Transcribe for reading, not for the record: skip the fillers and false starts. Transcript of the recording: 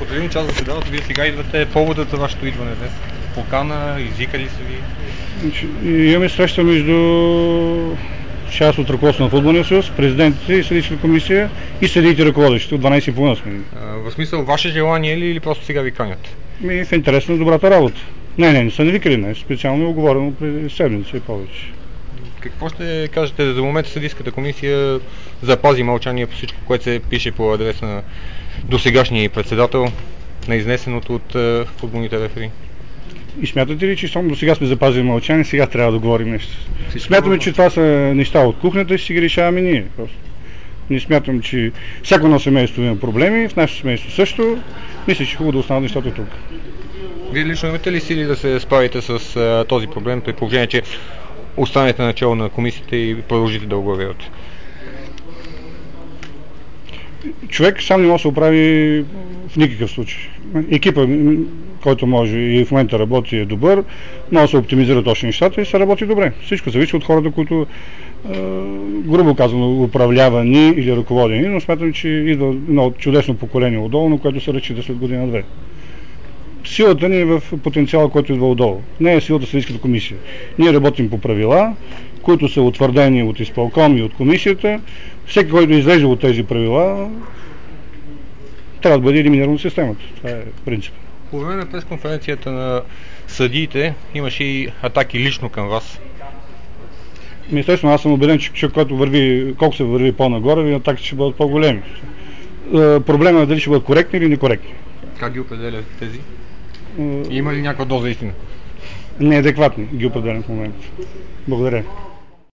Под един час заседавате, вие сега идвате, поводът за вашето идване днес. Покана, извикали са ви? Имаме среща между част от ръководството на Футболния съюз, президентите и съдийската комисия и съдиите ръководещите от 12:30 сме. В смисъл, ваше желание ли или просто сега ви канят? В интерес на добрата работа. Не са не викали, не. Специално е оговорено преди седмица и повече. Какво ще кажете за момента съдийската комисия запази мълчание по всичко, което се пише по адрес на досегашния председател на изнесеното от футболните рефери? И смятате ли, че само до сега сме запазили мълчание, сега трябва да говорим нещо? Смятаме, че това са неща от кухнята и си ги решаваме ние. Просто. Не смятам, че всяко едно семейство има проблеми, в нашето семейство също. Мисля, че хубаво да останат нещата тук. Вие лично имате ли сили да се справите с този проблем, при положение, че останете начало на комисията и продължите да оглавявате? Човек сам не може да се оправи в никакъв случай. Екипа, който може и в момента работи, е добър, може да се оптимизира точно нещата и се работи добре. Всичко зависи от хората, които грубо казано управлявани или ръководени, но смятам, че идва едно чудесно поколение отдолу, на което се разчита след година-две. Силата ни е в потенциала, който идва отдолу. Не е силата съдийската комисия. Ние работим по правила, които са утвърдени от изпълком и от комисията. Всеки, който излезе от тези правила, трябва да бъде елиминиран от системата. Това е принцип. По време на пресконференцията на съдиите имаше и атаки лично към вас. Естествено, аз съм убеден, че който върви, колко се върви по-нагоре, атаките ще бъдат по-големи. Проблема е дали ще бъдат коректни или некоректни. Как ги определят тези? Има ли някаква доза истина? Неадекватни ги определям в момента. Благодаря.